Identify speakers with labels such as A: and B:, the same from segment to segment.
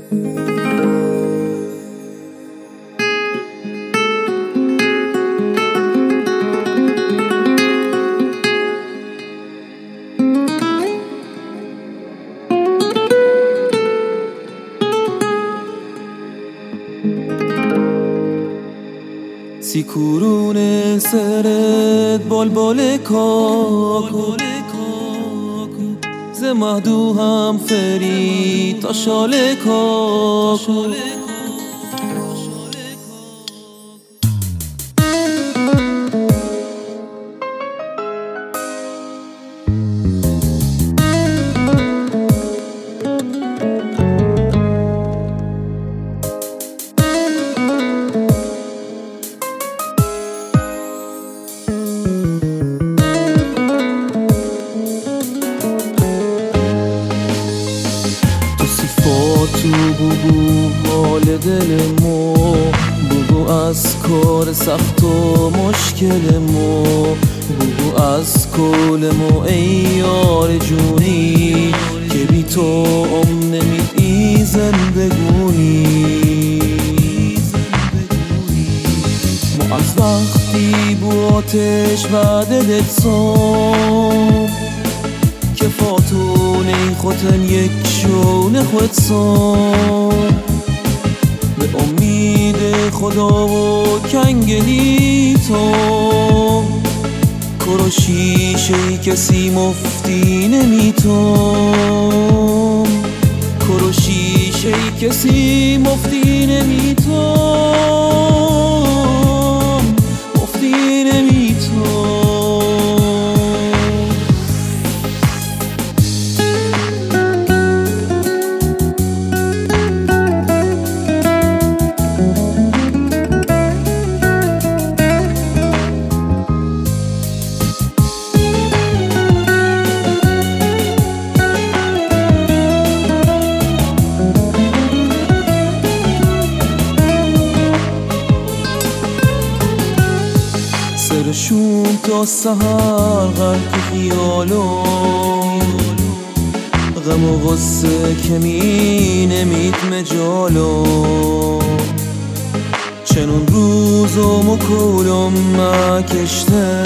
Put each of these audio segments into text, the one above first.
A: سیکورون سرت بلبل کاکو ز مهدو هم فرید تا شال کاکو تو بگو حال دلمو، بگو از کار سخت و مشکلمو، بگو از کلمو ای یار جونی که بی تو نمیدی زندگونی. ما از وقتی بو آتش و دلت سام که فاتونه خودن یک شونه خود سام به امید خدا و کنگلی تو کرو شیشه کسی مفتی نمیتون، کرو شیشه کسی مفتی نمیتون، مفتی نمیتون. سرشون تا سهر غرق خیالو، غم و غصه که می نمید مجالو، چنون روزم و کولم مکشته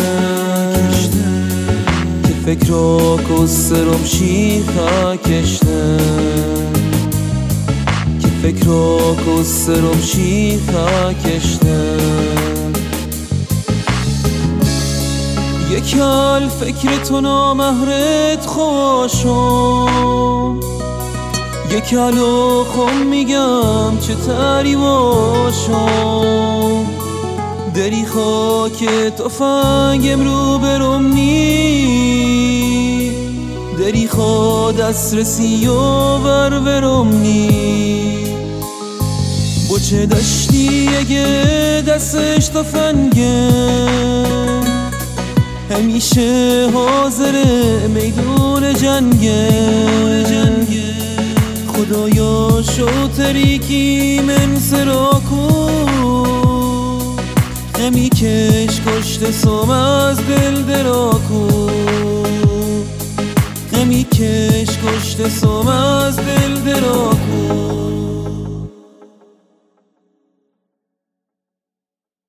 A: که فکرا کسرم شیخه کشته، که فکرا کسرم شیخه کشته. یکل فکر تو نامهرت خوشم، یکل و خم میگم چه تری باشم، دری خاک تفنگم رو برم نی، دری خوا دست رسی و برم نی. بچه دشتی اگه دستش تفنگه همیشه حاضر میدون جنگه، خدایا شوتری کی من سراکو همی کش کشت سوم از دل دراکو، همی کش کشت سوم از دل دراکو.